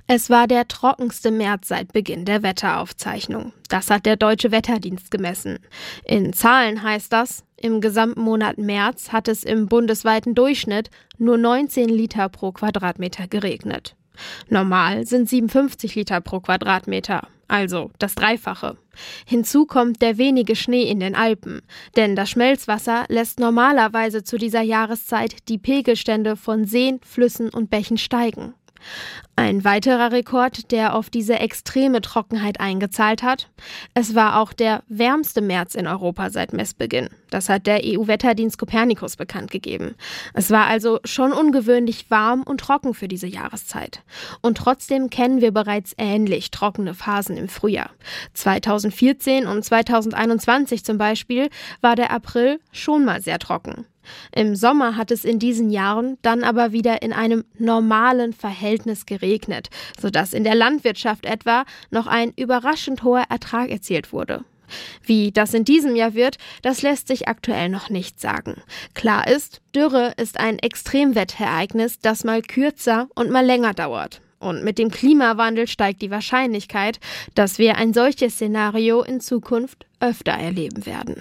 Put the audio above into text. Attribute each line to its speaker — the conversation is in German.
Speaker 1: Es war der trockenste März seit Beginn der Wetteraufzeichnung. Das hat der Deutsche Wetterdienst gemessen. In Zahlen heißt das, im gesamten Monat März hat es im bundesweiten Durchschnitt nur 19 Liter pro Quadratmeter geregnet. Normal sind 57 Liter pro Quadratmeter, also das Dreifache. Hinzu kommt der wenige Schnee in den Alpen, denn das Schmelzwasser lässt normalerweise zu dieser Jahreszeit die Pegelstände von Seen, Flüssen und Bächen steigen. Ein weiterer Rekord, der auf diese extreme Trockenheit eingezahlt hat. Es war auch der wärmste März in Europa seit Messbeginn. Das hat der EU-Wetterdienst Copernicus bekannt gegeben. Es war also schon ungewöhnlich warm und trocken für diese Jahreszeit. Und trotzdem kennen wir bereits ähnlich trockene Phasen im Frühjahr. 2014 und 2021 zum Beispiel war der April schon mal sehr trocken. Im Sommer hat es in diesen Jahren dann aber wieder in einem normalen Verhältnis geregnet, sodass in der Landwirtschaft etwa noch ein überraschend hoher Ertrag erzielt wurde. Wie das in diesem Jahr wird, das lässt sich aktuell noch nicht sagen. Klar ist, Dürre ist ein Extremwetterereignis, das mal kürzer und mal länger dauert. Und mit dem Klimawandel steigt die Wahrscheinlichkeit, dass wir ein solches Szenario in Zukunft öfter erleben werden.